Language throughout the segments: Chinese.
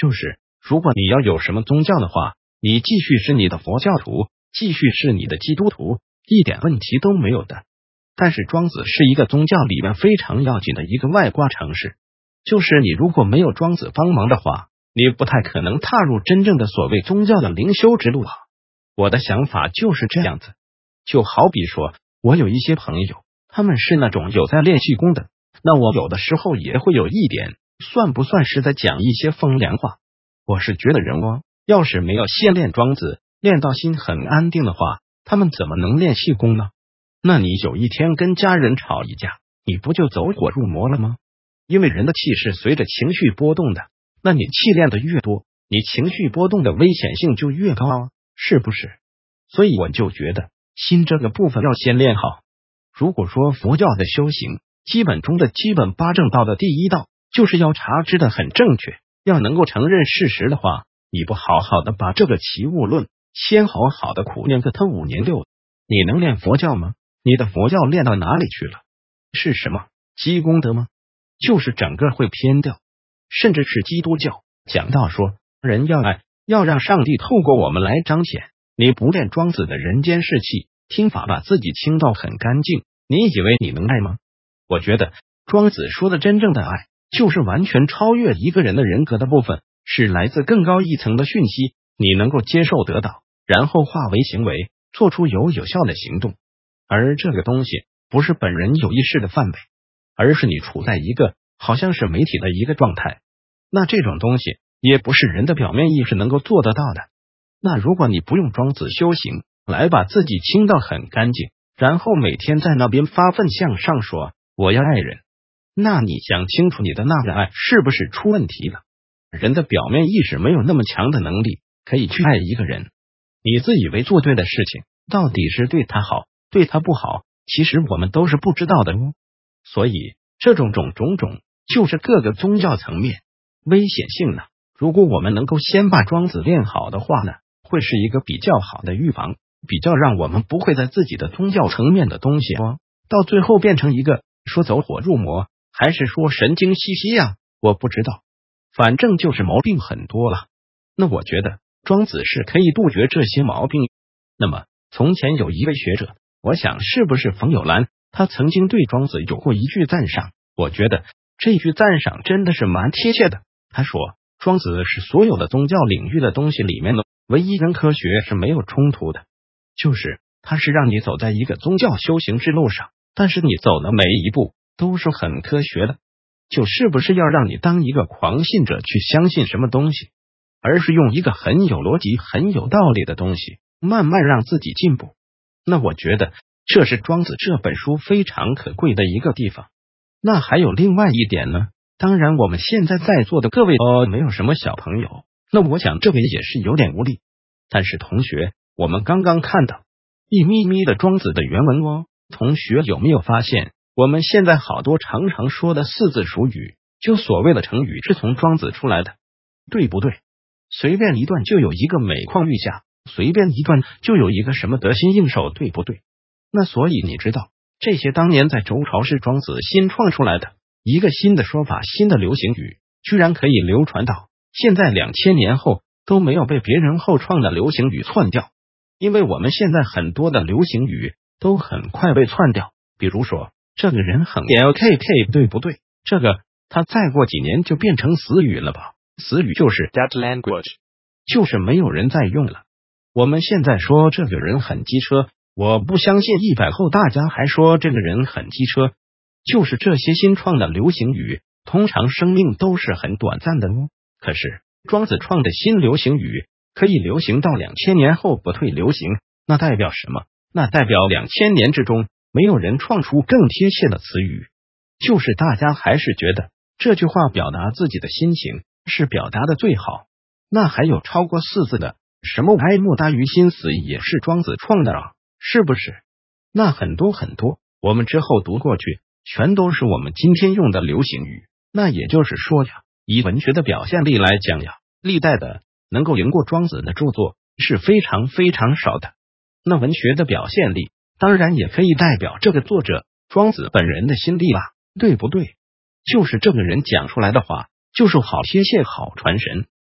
就是如果你要有什么宗教的话，你继续是你的佛教徒，继续是你的基督徒，一点问题都没有的。但是庄子是一个宗教里面非常要紧的一个外挂城市，就是你如果没有庄子帮忙的话，你不太可能踏入真正的所谓宗教的灵修之路啊。我的想法就是这样子。就好比说，我有一些朋友，他们是那种有在练气功的，那我有的时候也会有一点，算不算是在讲一些风凉话？我是觉得人要是没有先练庄子，练到心很安定的话，他们怎么能练气功呢？那你有一天跟家人吵一架，你不就走火入魔了吗？因为人的气是随着情绪波动的，那你气练的越多，你情绪波动的危险性就越高啊，是不是？所以我就觉得心这个部分要先练好。如果说佛教的修行基本中的基本八正道的第一道就是要察知的很正确，要能够承认事实的话，你不好好的把这个齐物论先好好的苦练个他5年6，你能练佛教吗？你的佛教练到哪里去了？是什么积功德吗？就是整个会偏掉。甚至是基督教讲到说人要爱，要让上帝透过我们来彰显，你不练庄子的人间士气，听法把自己清到很干净，你以为你能爱吗？我觉得庄子说的真正的爱，就是完全超越一个人的人格的部分，是来自更高一层的讯息，你能够接受得到，然后化为行为，做出有效的行动。而这个东西不是本人有意识的范围，而是你处在一个好像是媒体的一个状态，那这种东西也不是人的表面意识能够做得到的。那如果你不用庄子修行来把自己清到很干净，然后每天在那边发奋向上说我要爱人，那你想清楚你的那个爱是不是出问题了？人的表面意识没有那么强的能力可以去爱一个人，你自以为做对的事情到底是对他好对他不好，其实我们都是不知道的哦。所以这种种就是各个宗教层面危险性呢。如果我们能够先把庄子练好的话呢，会是一个比较好的预防，比较让我们不会在自己的宗教层面的东西到最后变成一个说走火入魔，还是说神经兮兮呀，我不知道，反正就是毛病很多了。那我觉得庄子是可以杜绝这些毛病。那么从前有一位学者，我想是不是冯友兰，他曾经对庄子有过一句赞赏，我觉得这句赞赏真的是蛮贴切的。他说庄子是所有的宗教领域的东西里面的唯一跟科学是没有冲突的，就是它是让你走在一个宗教修行之路上，但是你走的每一步都是很科学的，就是不是要让你当一个狂信者去相信什么东西，而是用一个很有逻辑很有道理的东西慢慢让自己进步。那我觉得这是庄子这本书非常可贵的一个地方。那还有另外一点呢，当然我们现在在座的各位没有什么小朋友，那我想这个也是有点无力。但是同学，我们刚刚看到一咪咪的庄子的原文同学有没有发现我们现在好多常常说的四字熟语，就所谓的成语是从庄子出来的，对不对？随便一段就有一个每况愈下，随便一段就有一个什么得心应手，对不对？那所以你知道这些当年在周朝是庄子新创出来的一个新的说法，新的流行语，居然可以流传到现在2000年后都没有被别人后创的流行语篡掉。因为我们现在很多的流行语都很快被篡掉，比如说这个人很 LKK， 对不对？这个他再过几年就变成死语了吧？死语就是 dead language， 就是没有人再用了。我们现在说这个人很机车，我不相信100后大家还说这个人很机车。就是这些新创的流行语通常生命都是很短暂的可是庄子创的新流行语可以流行到2000年后不退流行，那代表什么？那代表2000年之中没有人创出更贴切的词语，就是大家还是觉得这句话表达自己的心情是表达的最好。那还有超过4字的，什么哀莫大于心死也是庄子创的是不是？那很多我们之后读过去全都是我们今天用的流行语。那也就是说以文学的表现力来讲历代的能够赢过庄子的著作是非常非常少的。那文学的表现力当然也可以代表这个作者庄子本人的心力对不对？就是这个人讲出来的话就是好贴切好传神，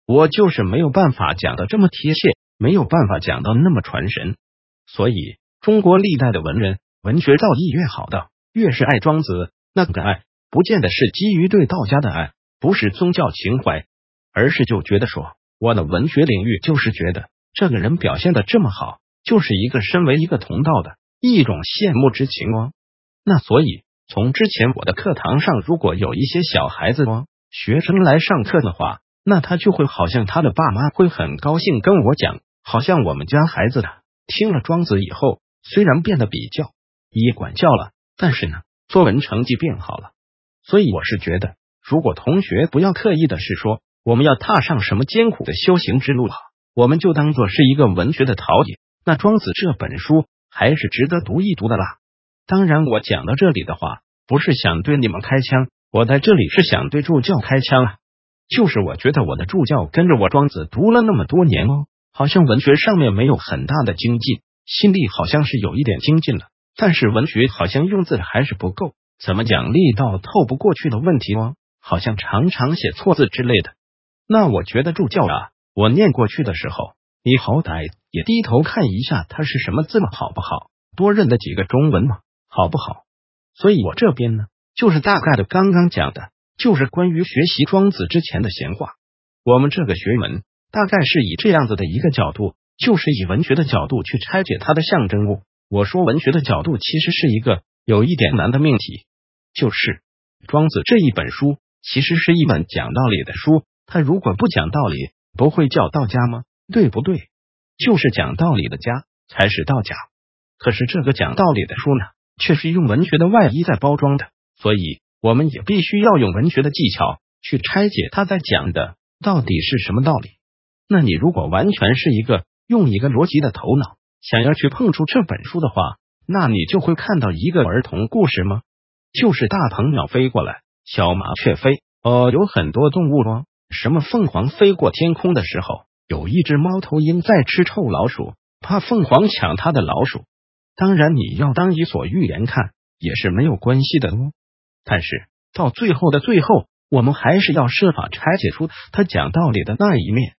我就是没有办法讲得这么贴切，没有办法讲到那么传神。所以中国历代的文人，文学造诣越好的，越是爱庄子。那个爱不见得是基于对道家的爱，不是宗教情怀，而是就觉得说，我的文学领域就是觉得这个人表现的这么好，就是一个身为一个同道的一种羡慕之情哦。那所以从之前我的课堂上，如果有一些小孩子学生来上课的话，那他就会好像他的爸妈会很高兴跟我讲，好像我们家孩子的听了庄子以后，虽然变得比较一管教了，但是呢，作文成绩变好了。所以我是觉得，如果同学不要刻意的是说我们要踏上什么艰苦的修行之路，我们就当做是一个文学的陶冶，那庄子这本书还是值得读一读的啦。当然我讲到这里的话，不是想对你们开枪，我在这里是想对助教开枪啊。就是我觉得我的助教跟着我庄子读了那么多年好像文学上面没有很大的精进，心力好像是有一点精进了，但是文学好像用字还是不够，怎么讲力道透不过去的问题好像常常写错字之类的。那我觉得助教我念过去的时候，你好歹也低头看一下它是什么字嘛，好不好？多认得几个中文嘛，好不好？所以我这边呢，就是大概的刚刚讲的，就是关于学习庄子之前的闲话。我们这个学门大概是以这样子的一个角度，就是以文学的角度去拆解它的象征物。我说文学的角度其实是一个有一点难的命题，就是庄子这一本书其实是一本讲道理的书，它如果不讲道理，不会叫道家吗？对不对？就是讲道理的家才是道家。可是这个讲道理的书呢，却是用文学的外衣在包装的，所以我们也必须要用文学的技巧去拆解他在讲的到底是什么道理。那你如果完全是用一个逻辑的头脑想要去碰触这本书的话，那你就会看到一个儿童故事吗？就是大鹏鸟飞过来，小麻雀飞，有很多动物什么凤凰飞过天空的时候，有一只猫头鹰在吃臭老鼠，怕凤凰抢它的老鼠。当然你要当伊索寓言看也是没有关系的但是到最后的最后，我们还是要设法拆解出他讲道理的那一面。